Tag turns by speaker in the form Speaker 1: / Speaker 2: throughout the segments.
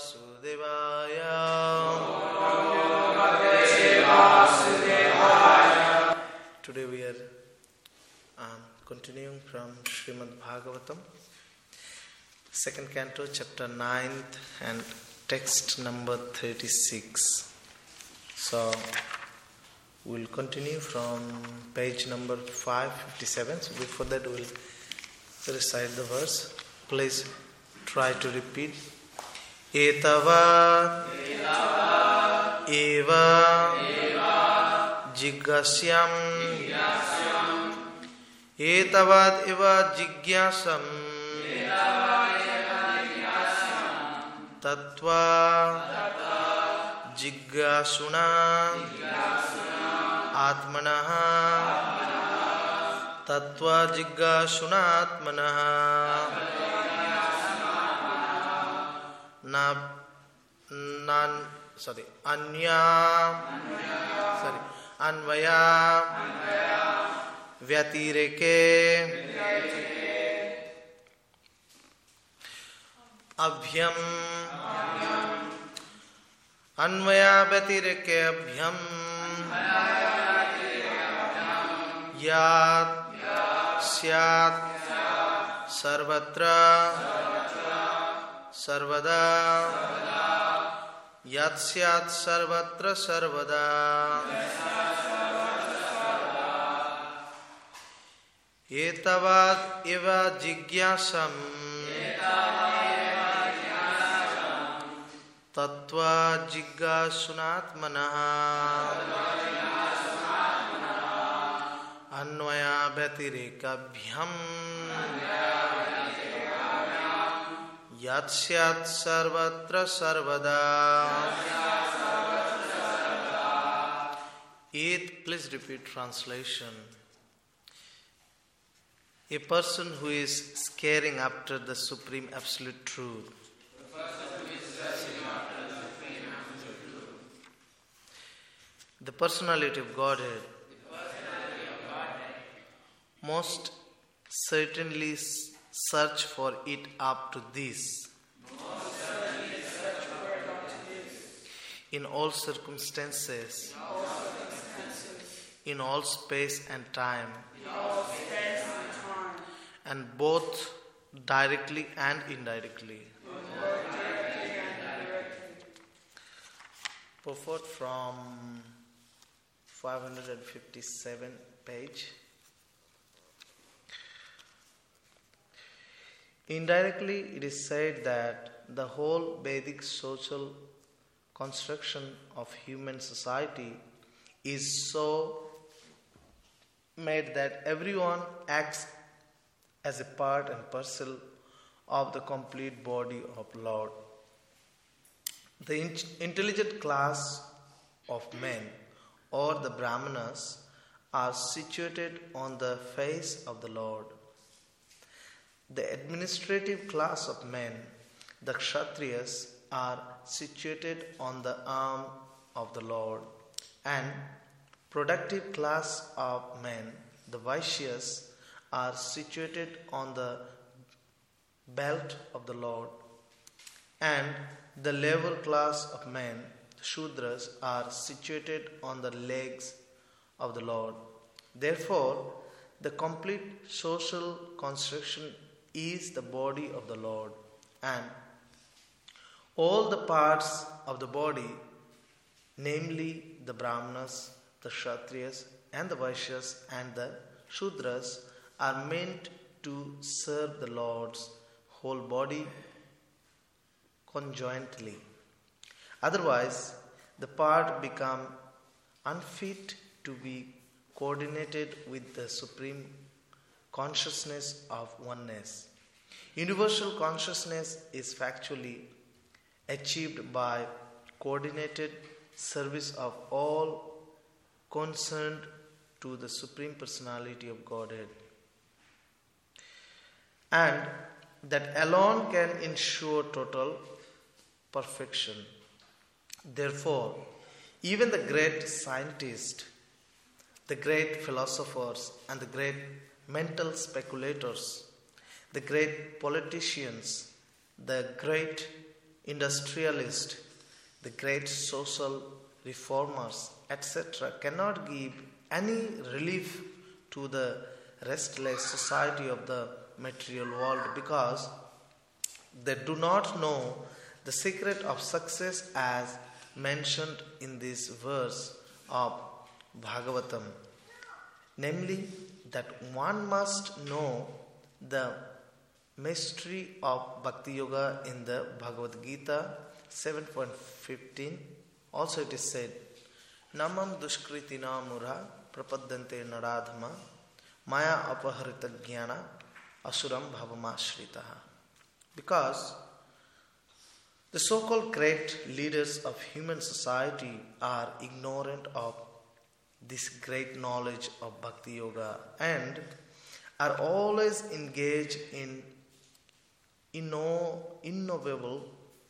Speaker 1: Vasudevaya. Today we are continuing from Srimad Bhagavatam, second canto, chapter 9th and text number 36. So we'll continue from page number 557. So before that we'll recite the verse. Please try to repeat. Etava eva jiggasyam etavad eva jiggyasam tattva jiggasuna atmanaha tattva jiggasuna atmanaha अन्वया व्यतिरेके अभ्यम अन्वया व्यतिरेके अभ्यम यात् स्यात् सर्वत्र सर्वदा यत् स्यात् सर्वत्र सर्वदा एतवाद इव जिज्ञासम् तत्वा जिज्ञासुनात्मनः अन्वया व्यतिरेकाभ्याम् यत् स्यात् सर्वत्र सर्वदा. Please repeat translation. A person who is scaring after the supreme absolute truth. The personality of Godhead most certainly search for it up to this. In all circumstances, in all space and time, and both directly and indirectly. Purport from 557 page. Indirectly, it is said that the whole Vedic social construction of human society is so made that everyone acts as a part and parcel of the complete body of Lord. The intelligent class of men, or the Brahmanas, are situated on the face of the Lord. The administrative class of men, the Kshatriyas, are situated on the arm of the Lord, and productive class of men, the Vaishyas, are situated on the belt of the Lord, and the level class of men, the Shudras, are situated on the legs of the Lord. Therefore, the complete social construction is the body of the Lord, and all the parts of the body, namely the Brahmanas, the Kshatriyas, and the Vaishyas, and the Shudras, are meant to serve the Lord's whole body conjointly. Otherwise, the part become unfit to be coordinated with the supreme consciousness of oneness. Universal consciousness is factually achieved by coordinated service of all concerned to the Supreme Personality of Godhead, and that alone can ensure total perfection. Therefore, even the great scientists, the great philosophers, and the great mental speculators, the great politicians, the great industrialists, the great social reformers, etc., cannot give any relief to the restless society of the material world because they do not know the secret of success as mentioned in this verse of Bhagavatam, namely that one must know the mystery of Bhakti Yoga in the Bhagavad Gita 7.15. Also it is said, Namam dushkritina mura prapaddante naradhama maya apaharita jnana asuram bhavamashritaha. Because the so-called great leaders of human society are ignorant of this great knowledge of Bhakti Yoga and are always engaged in ignoble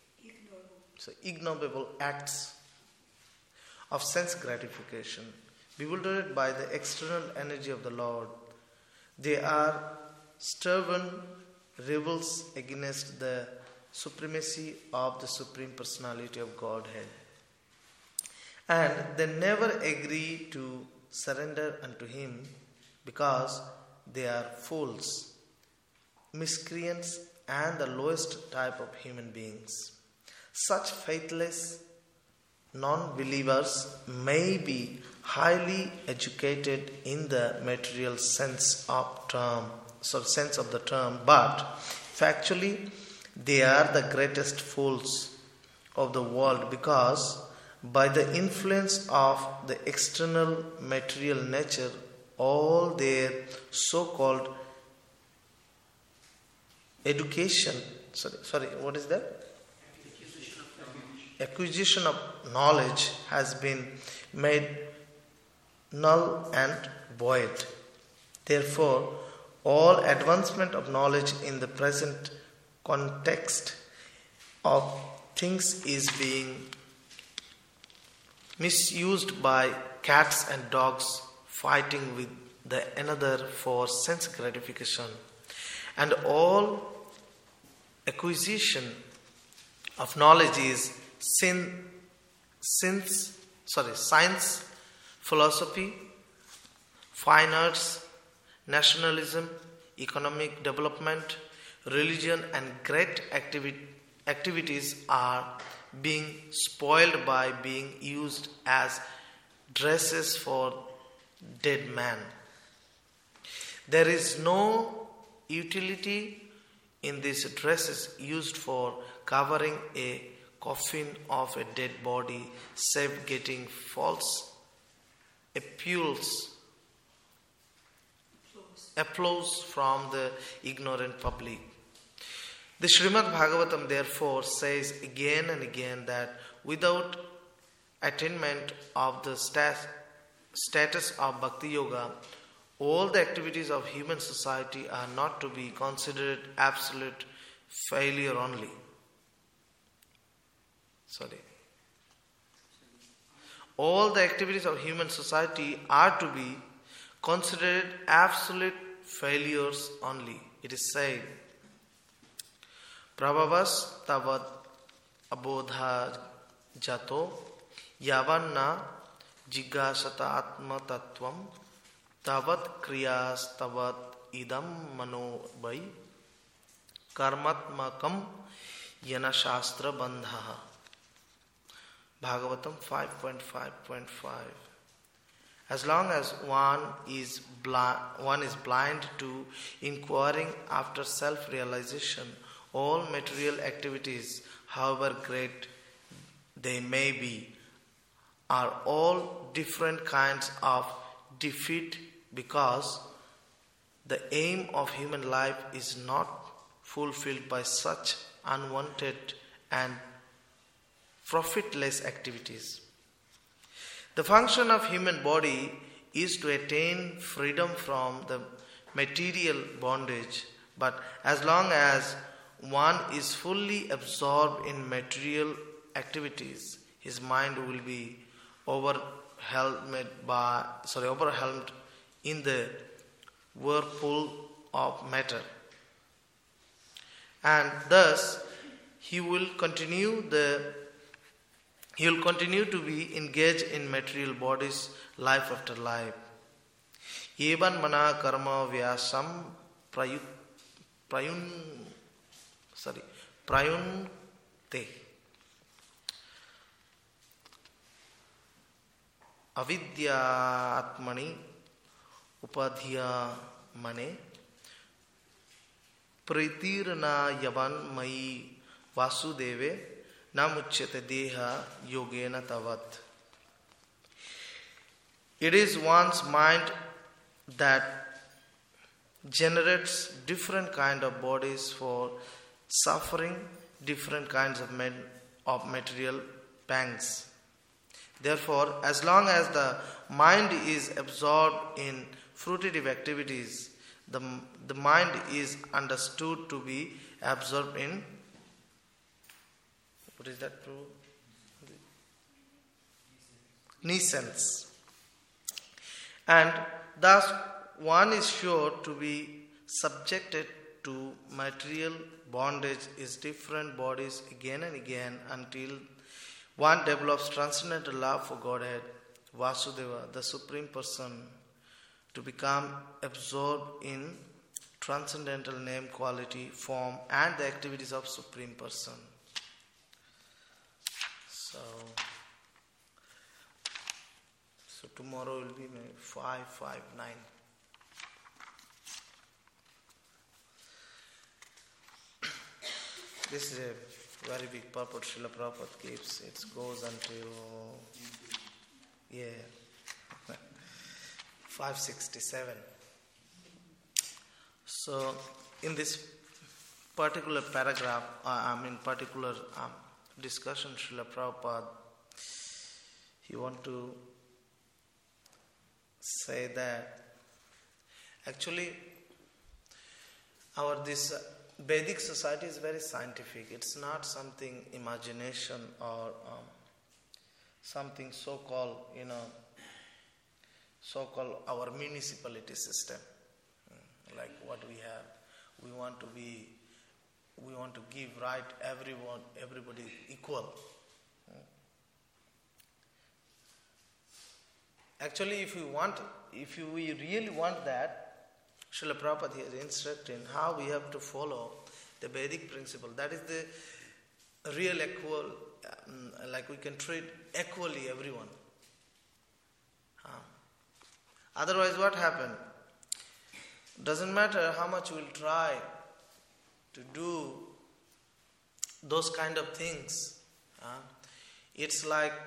Speaker 1: acts of sense gratification, bewildered by the external energy of the Lord. They are stubborn rebels against the supremacy of the Supreme Personality of Godhead. And they never agree to surrender unto Him because they are fools, miscreants, and the lowest type of human beings. Such faithless non-believers may be highly educated in the material sense of the term, but factually they are the greatest fools of the world because by the influence of the external material nature, all their so-called acquisition of knowledge has been made null and void. Therefore, all advancement of knowledge in the present context of things is being misused by cats and dogs fighting with another for sense gratification. And all acquisition of knowledge is science, philosophy, fine arts, nationalism, economic development, religion, and great activities are being spoiled by being used as dresses for dead man. There is no utility in these dresses used for covering a coffin of a dead body, save getting false applause from the ignorant public. The Srimad Bhagavatam therefore says again and again that without attainment of the status of Bhakti Yoga, all the activities of human society are not to be considered absolute failure only. All the activities of human society are to be considered absolute failures only. It is said, Prabhavas tavad abodha jato yavanna jigasata atma tattvam tavat kriyas tavat idam mano vai karmatmakam yana shastra bandha. Bhagavatam 5.5.5. As long as one is blind to inquiring after self-realization, all material activities, however great they may be, are all different kinds of defeat because the aim of human life is not fulfilled by such unwanted and profitless activities. The function of human body is to attain freedom from the material bondage, but as long as one is fully absorbed in material activities, his mind will be overwhelmed in the whirlpool of matter, and thus he will continue to be engaged in material bodies life after life. Evan mana karma vyasam prayunte avidya atmani upadhya mane pritirna yavan mai vasudeve namuchyate deha yogena tavat. It is one's mind that generates different kind of bodies for suffering different kinds of material pangs. Therefore, as long as the mind is absorbed in fruitive activities, the mind is understood to be absorbed in, what is that? Nescience. And thus one is sure to be subjected to material bondage is different bodies again and again until one develops transcendental love for Godhead, Vasudeva, the Supreme Person, to become absorbed in transcendental name, quality, form and the activities of Supreme Person. So tomorrow will be 559. This is a very big purport Srila Prabhupada gives. It goes until 567. So in this particular paragraph, particular discussion, Srila Prabhupada, he want to say that actually this Vedic society is very scientific. It's not something imagination or something so-called our municipality system, like what we have. We want to give right everybody equal. Actually, if we really want that, Srila Prabhupada has instructed in how we have to follow the Vedic principle. That is the real equal, like we can treat equally everyone. Otherwise what happens? Doesn't matter how much we'll try to do those kind of things. It's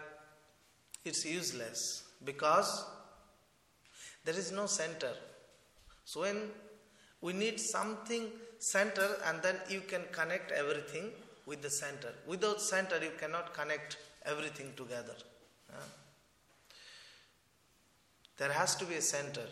Speaker 1: useless because there is no center. So when we need something center, and then you can connect everything with the center. Without center you cannot connect everything together. There has to be a center.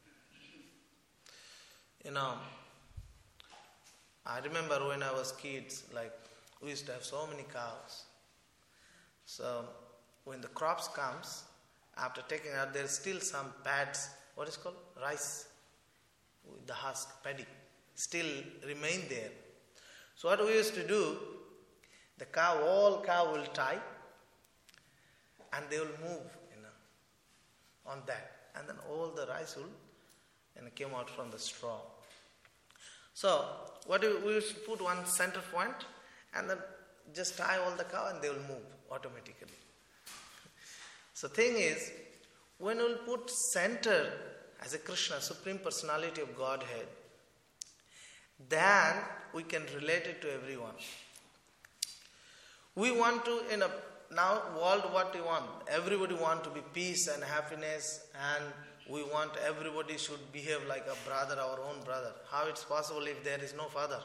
Speaker 1: I remember when I was kids, we used to have so many cows. So when the crops comes, after taking out, there's still some pads, what is called? Rice. With the husk, paddy, still remain there. So what we used to do, all cow will tie and they will move, on that. And then all the rice will came out from the straw. So we used to put one center point and then just tie all the cow and they will move automatically. So thing is, when we will put center as a Krishna, Supreme Personality of Godhead, then we can relate it to everyone. We want to, now world what we want? Everybody want to be peace and happiness, and we want everybody should behave like a brother, our own brother. How it's possible if there is no father?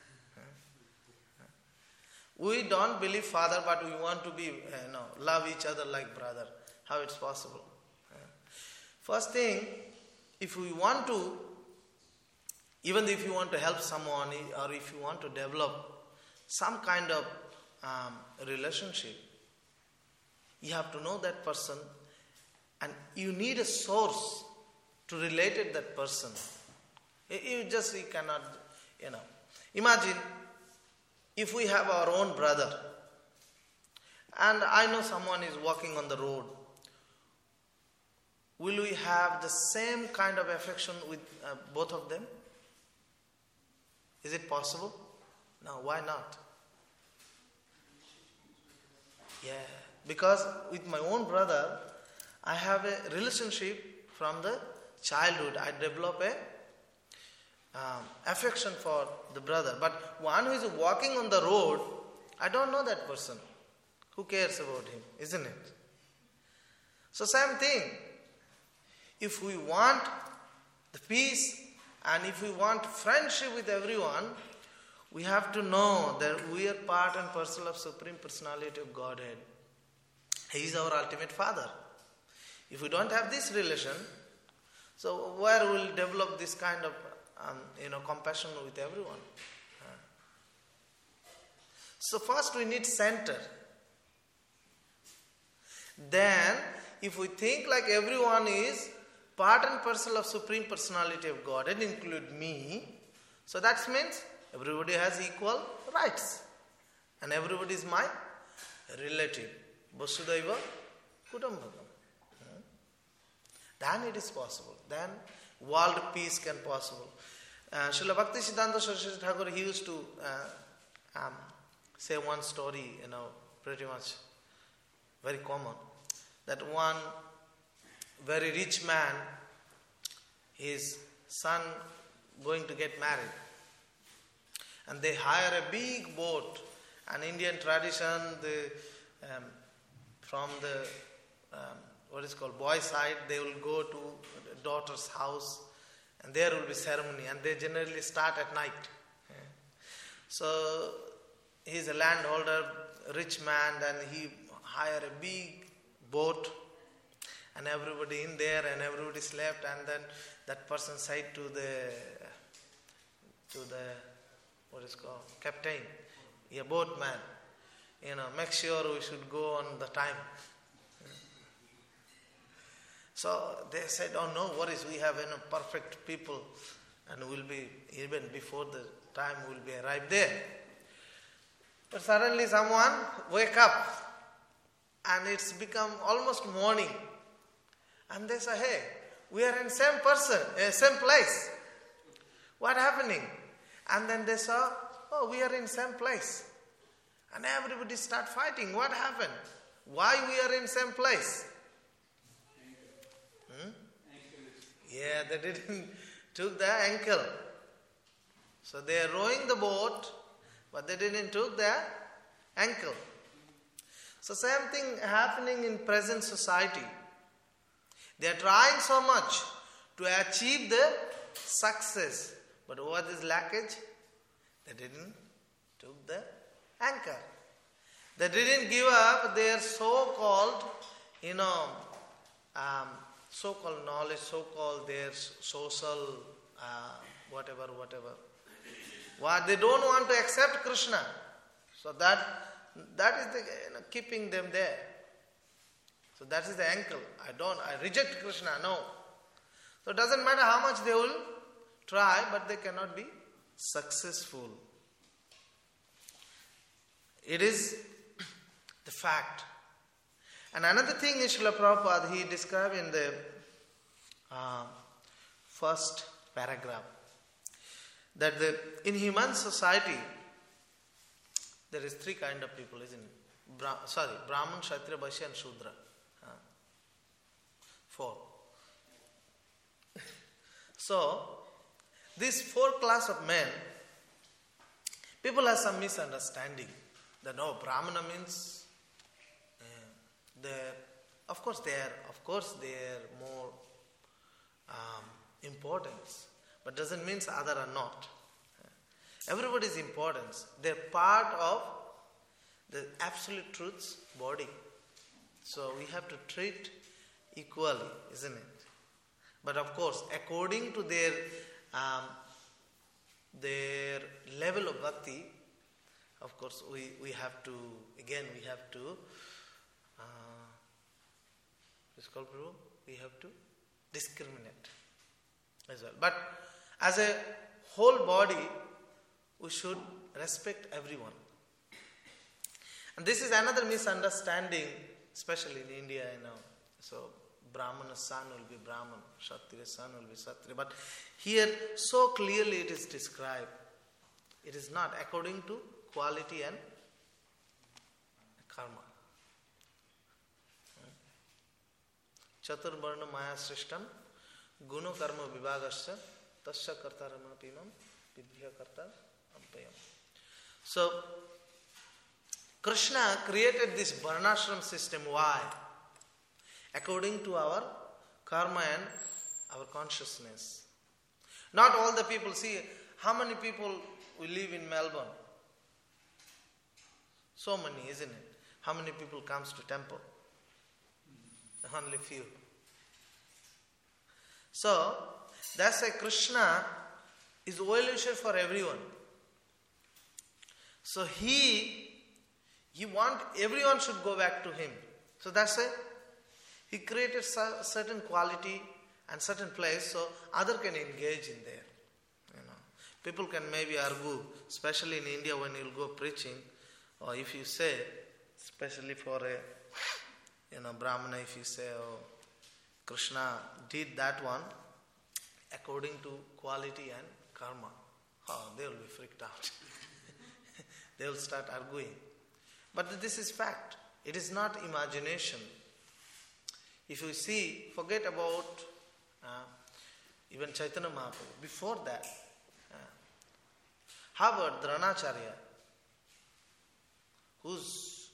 Speaker 1: We don't believe father, but we want to be, love each other like brother. How it's possible? First thing, if we want to, even if you want to help someone or if you want to develop some kind of relationship, you have to know that person and you need a source to relate with that person. You cannot, imagine if we have our own brother, and I know someone is walking on the road, will we have the same kind of affection with both of them? Is it possible? No, why not? Yeah, because with my own brother, I have a relationship from the childhood. I develop a affection for the brother. But one who is walking on the road, I don't know that person. Who cares about him, isn't it? So same thing. If we want the peace and if we want friendship with everyone, we have to know that we are part and parcel of Supreme Personality of Godhead. He is our ultimate Father. If we don't have this relation, so where will develop this kind of compassion with everyone? So first we need center. Then, if we think like everyone is part and parcel of Supreme Personality of Godhead, include me, so that means everybody has equal rights. And everybody is my relative. Vasudhaiva Kutumbakam. Then it is possible. Then world peace can possible. Srila Bhaktisiddhanta Saraswati Thakur, he used to say one story, pretty much very common, that one very rich man, his son going to get married, and they hire a big boat. An Indian tradition, from the boy side, they will go to the daughter's house, and there will be ceremony, and they generally start at night. So he is a landholder, rich man, and he hire a big boat, and everybody in there, and everybody slept, and then that person said to the captain, a boatman, make sure we should go on the time. So they said, oh no worries, we have perfect people, and we'll be, even before the time we'll be arrived there. But suddenly someone wake up, and it's become almost morning, and they say, hey, we are in same place. What happening? And then they saw, oh, we are in same place. And everybody start fighting. What happened? Why we are in same place? Yeah, they didn't took the ankle. So they are rowing the boat, but they didn't took the ankle. So same thing happening in present society. They are trying so much to achieve the success, but what is lackage? They didn't took the anchor. They didn't give up their so-called, so-called knowledge, so-called their social, whatever. What they don't want to accept Krishna. So that is the keeping them there. So that is the ankle. I reject Krishna, no. So it doesn't matter how much they will try, but they cannot be successful. It is the fact. And another thing is Srila Prabhupada, he described in the first paragraph, that in human society, there is three kind of people, isn't it? Brahman, Kshatriya, Vaishya and Shudra. 4. So, these 4 class of men, people have some misunderstanding. That Brahmana means of course they are more importance, but doesn't mean other are not. Everybody is important. They're part of the absolute truth's body. So we have to treat equally, isn't it? But of course, according to their level of bhakti, of course, we have to discriminate as well. But as a whole body, we should respect everyone. And this is another misunderstanding, especially in India, So, Brahmana's son will be Brahman, Kshatriya's son will be Kshatriya. But here, so clearly it is described. It is not according to quality and karma. Chaturvarna maya srishtam guno karma vibhagasya tasya kartarama pimam vidya kartar ampayam. So, Krishna created this varnashram system. Why? According to our karma and our consciousness. Not all the people. See, how many people we live in Melbourne? So many, isn't it? How many people comes to temple? Only few. So, that's why Krishna is well-wisher for everyone. So he want everyone should go back to him. So that's why he created certain quality and certain place so other can engage in there. People can maybe argue, especially in India when you'll go preaching, or if you say, especially for a Brahmana, if you say, oh, Krishna did that one according to quality and karma, they will be freaked out. They will start arguing. But this is fact. It is not imagination. If you see, forget about even Chaitanya Mahaprabhu. Before that, how about Dronacharya? Whose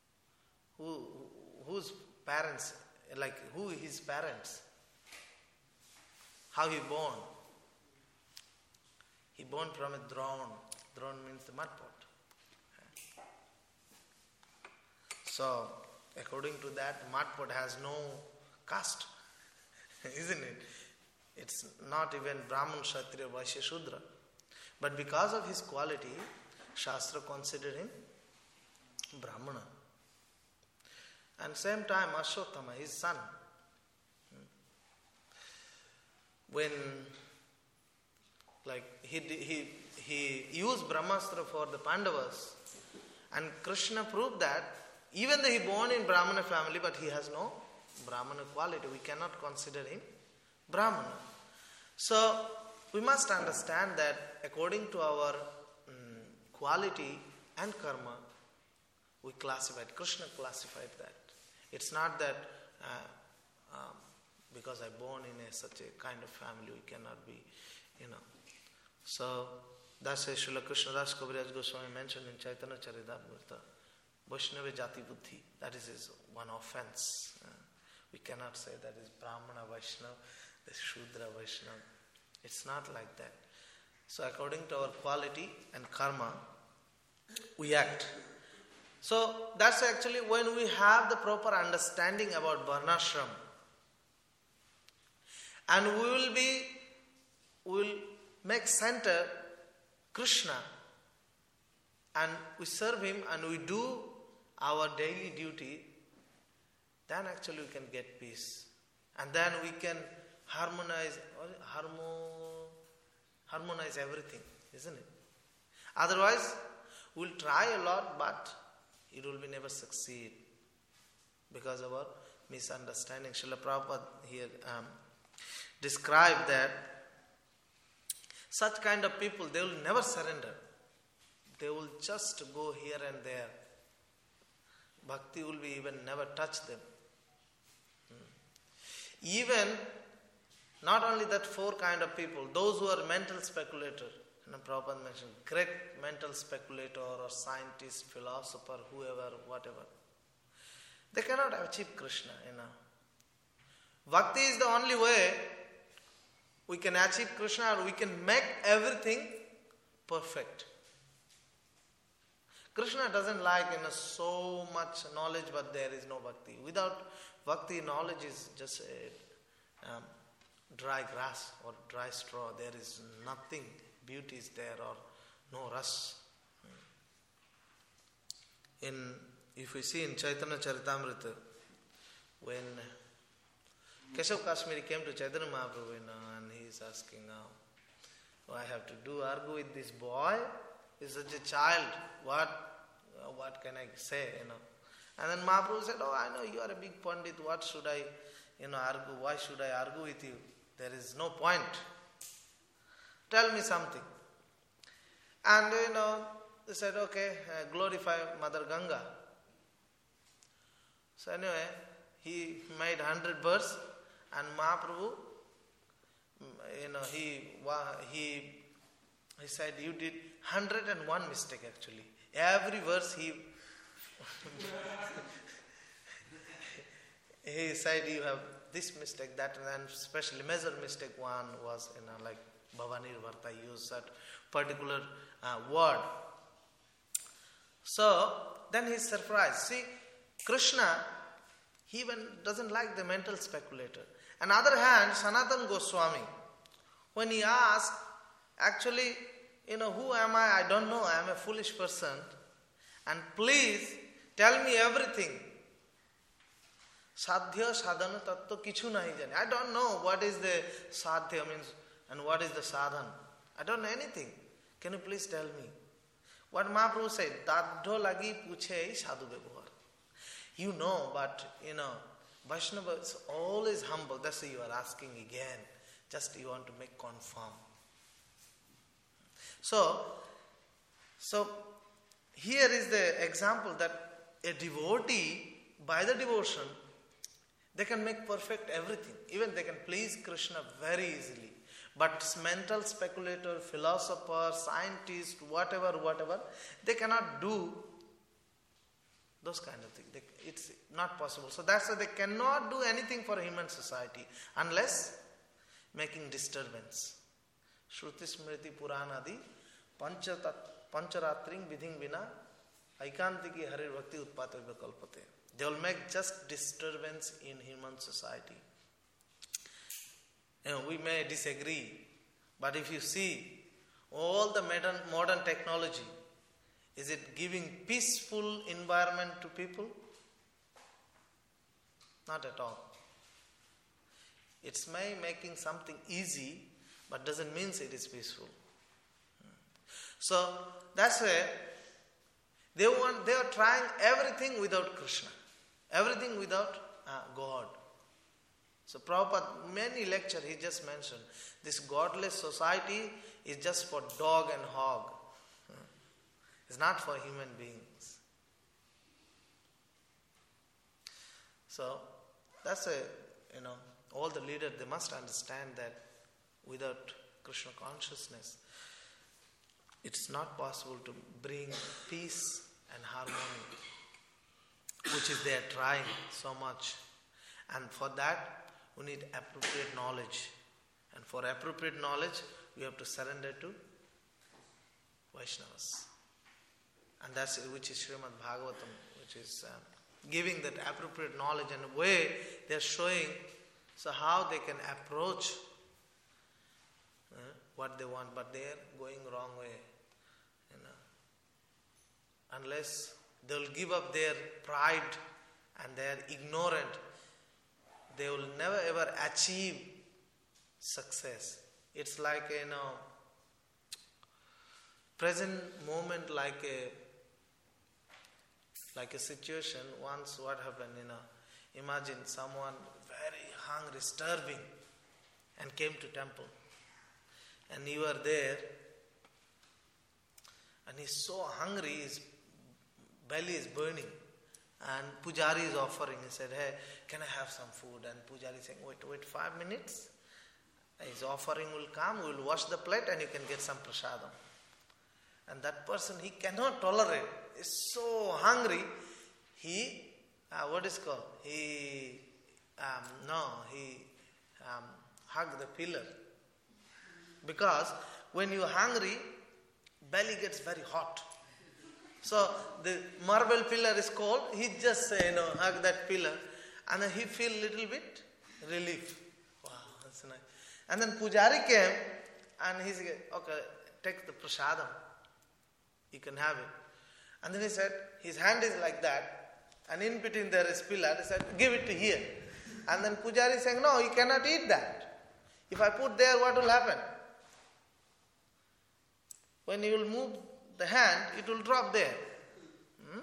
Speaker 1: parents, who his parents? How he born? He born from a Dron. Dron means the mud pot. So, according to that, mud pot has no caste, isn't it? It's not even Brahman, Kshatriya, Vaishya, Shudra. But because of his quality, Shastra considered him Brahmana. And same time, Ashwatthama, his son, when he used Brahmastra for the Pandavas, and Krishna proved that even though he born in Brahmana family, but he has no Brahmana quality, we cannot consider him Brahmana. So we must understand that according to our quality and karma, we classified. Krishna classified that. It's not that because I born in such a kind of family, we cannot be, So that's why Srila Krishnadas Kaviraj Goswami mentioned in Chaitanya Charitamrita, Vaishnava Jati Buddhi. That is his one offense. We cannot say that is Brahmana Vaishnava, the Shudra Vaishnava. It's not like that. So according to our quality and karma, we act. So that's actually when we have the proper understanding about Varnashram, and we will make center Krishna, and we serve him and we do our daily duty, then actually we can get peace. And then we can harmonize everything, isn't it? Otherwise, we'll try a lot, but it will be never succeed because of our misunderstanding. Srila Prabhupada here described that such kind of people, they will never surrender. They will just go here and there. Bhakti will be even never touch them. Even, not only that four kind of people, those who are mental speculator, Prabhupada mentioned, great mental speculator or scientist, philosopher, whoever, whatever. They cannot achieve Krishna, Bhakti is the only way we can achieve Krishna, or we can make everything perfect. Krishna doesn't like so much knowledge, but there is no bhakti. Without bhakti, knowledge is just a dry grass or dry straw. There is nothing. Beauty is there or no rus. If we see in Chaitanya Charitamrita, when Keshav Kashmiri came to Chaitanya Mahaprabhu, and he is asking, I have to argue with this boy? He's such a child. What what can I say, And then Mahaprabhu said, I know you are a big Pandit, what should I, argue? Why should I argue with you? There is no point. Tell me something. And, they said, okay, glorify Mother Ganga. So anyway, he made 100 verse, and Mahaprabhu, he said, you did 101 mistake actually. Every verse he he said you have this mistake, that, and especially major mistake one was, like Bhavanir Varta used that particular word. So then he's surprised. See, Krishna, he even doesn't like the mental speculator. On the other hand, Sanatana Goswami, when he asked, actually, who am I? I don't know. I am a foolish person. And please tell me everything. Sadhya sadhana tattva kichu nahi jane. I don't know what is the sadhya means and what is the sadhan. I don't know anything. Can you please tell me? What Mahaprabhu said, Dadho lagi puche sadhu bevahar. You know, but Vaishnava is always humble. That's why you are asking again. Just you want to make confirm. So here is the example that a devotee, by the devotion, they can make perfect everything. Even they can please Krishna very easily. But mental speculator, philosopher, scientist, whatever, they cannot do those kind of things. It's not possible. So that's why they cannot do anything for human society unless making disturbance. Shruti Smriti Puranadi Pancharatring Vidhing Vina Aikantiki Harir Bhakti Utpate Vikalpate. They will make just disturbance in human society. We may disagree, but if you see all the modern technology, is it giving peaceful environment to people? Not at all. It's making something easy, but doesn't mean it is peaceful. So that's why they are trying everything without Krishna, everything without God. So Prabhupada, many lectures he just mentioned, this godless society is just for dog and hog. It's not for human beings. So that's why, all the leaders, they must understand that without Krishna consciousness, it's not possible to bring peace and harmony, which is they are trying so much. And for that, we need appropriate knowledge. And for appropriate knowledge, we have to surrender to Vaishnavas. And that's which is Srimad Bhagavatam, which is giving that appropriate knowledge and way they are showing so how they can approach what they want, but they are going wrong way. Unless they will give up their pride and they are ignorant, they will never ever achieve success. It's like present moment, like a situation. Once what happened, imagine someone very hungry, starving, and came to temple, and you are there, and he's so hungry, his belly is burning, and Pujari is offering. He said, hey, can I have some food? And Pujari is saying, wait 5 minutes. His offering will come, we will wash the plate and you can get some prasadam. And that person, he cannot tolerate. He's so hungry. He hugged the pillar. Because when you're hungry, belly gets very hot. So the marble pillar is cold. He just hug that pillar, and then he feel little bit relief. Wow, that's nice. And then Pujari came, and he said, okay, take the prasadam. You can have it. And then he said, his hand is like that, and in between there is pillar. He said, give it to here. And then Pujari is saying, no, you cannot eat that. If I put there, what will happen? When you will move the hand, it will drop there.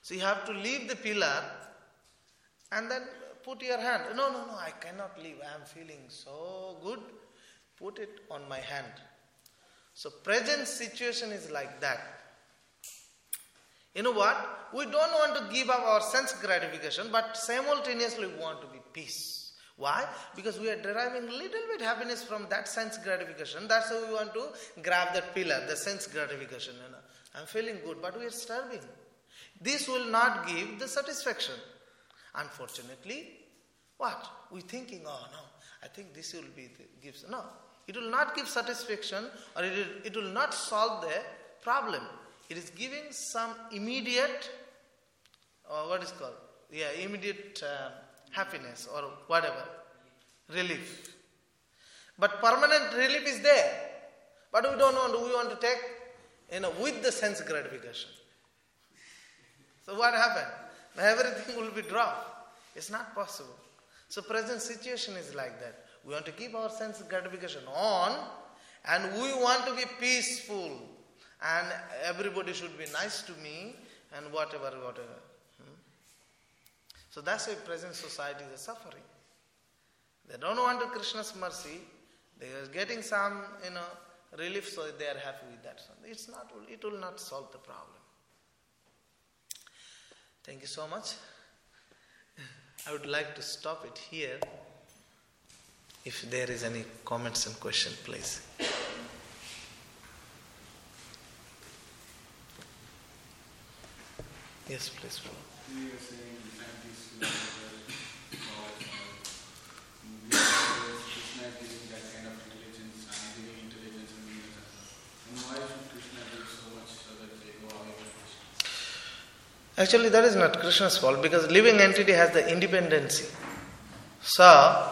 Speaker 1: So you have to leave the pillar and then put your hand. No, I cannot leave. I am feeling so good. Put it on my hand. So present situation is like that. You know what? We don't want to give up our sense gratification, but simultaneously we want to be peace. Why? Because we are deriving little bit happiness from that sense gratification. That's why we want to grab that pillar, the sense gratification. I'm feeling good, but we are starving. This will not give the satisfaction. Unfortunately, what? We're thinking, oh no, I think this will be gives. No, it will not give satisfaction, or it will not solve the problem. It is giving some immediate, immediate happiness or whatever, relief. But permanent relief is there. But we don't want. We want to take, with the sense gratification. So what happened? Everything will be dropped. It's not possible. So present situation is like that. We want to keep our sense gratification on, and we want to be peaceful, and everybody should be nice to me, and whatever. So that's why present society is suffering. They don't want Krishna's mercy. They are getting some, relief, so they are happy with that. It will not solve the problem. Thank you so much. I would like to stop it here. If there is any comments and question, please. Yes, please.
Speaker 2: You were saying scientists Krishna is giving that kind of intelligence and giving intelligence and meaning. And why should Krishna give so much so that they go away from Krishna?
Speaker 1: Actually, that is not Krishna's fault, because living entity has the independency. So,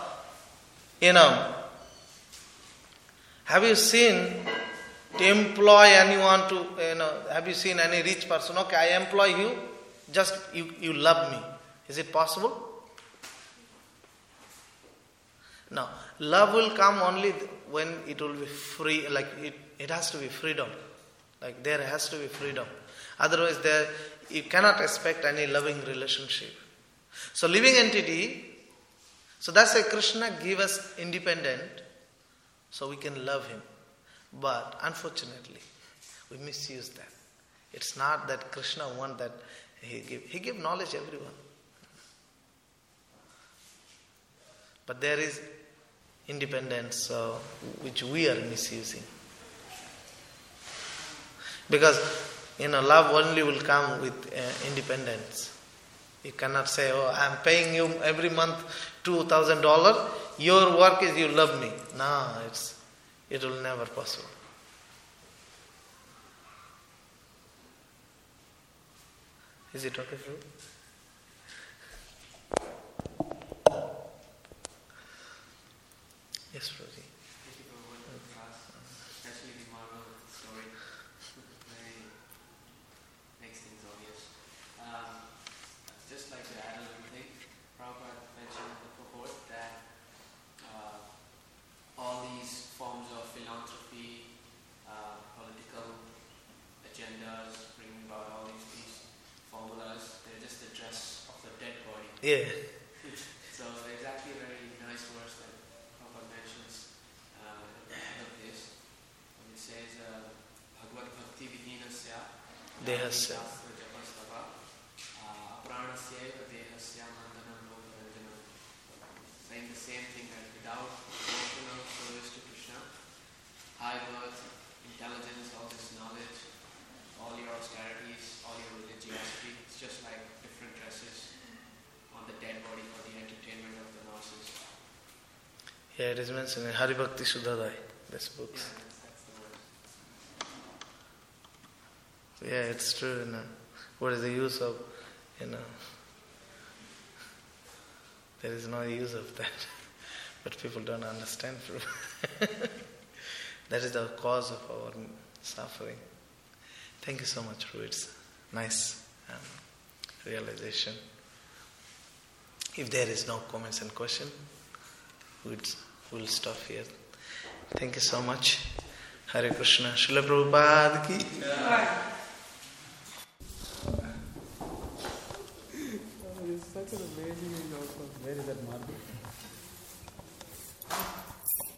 Speaker 1: have you seen to employ anyone have you seen any rich person? Okay, I employ you, just you love me. Is it possible? No. Love will come only when it will be free, like it has to be freedom. Like there has to be freedom. Otherwise you cannot expect any loving relationship. So living entity, so that's why Krishna gave us independent, so we can love him. But unfortunately, we misuse that. It's not that Krishna wants that he gave knowledge everyone. But there is independence which we are misusing. Because love only will come with independence. You cannot say, I am paying you every month $2,000. Your work is you love me. No, it will never possible. Is it okay for you? Yes, Rosie.
Speaker 3: Thank you for a wonderful class, especially the Marvel story. Very makes things obvious. Just like to add a little thing, Prabhupada mentioned in the purport that all these forms of philanthropy, political agendas, bringing about all these formulas, they're just the dress of the dead body.
Speaker 1: Yeah.
Speaker 3: So exactly a very nice verse that Prabhupada mentions in another place. When it says, Bhagavad Bhakti Vihinasya
Speaker 1: Dehasya
Speaker 3: Japastava Apranasya Dehasya Mandanam Lokaranjanam. Saying the same thing, that without emotional service to Krishna, high birth, intelligence, all this knowledge, all your austerities, all your religiosity, it's just like different dresses on the dead body for the entertainment of the masses.
Speaker 1: Yeah, it is mentioned in Hari Bhakti Shuddhadai, this book.
Speaker 3: Yeah, that's the word.
Speaker 1: Yeah, it's true. What is the use of, there is no use of that. But people don't understand. That is the cause of our suffering. Thank you so much, Ru. It's nice realization. If there is no comments and question, we'll stop here. Thank you so much. Hare Krishna. Srila Prabhupada ki.
Speaker 4: the lady is also, where is that marble?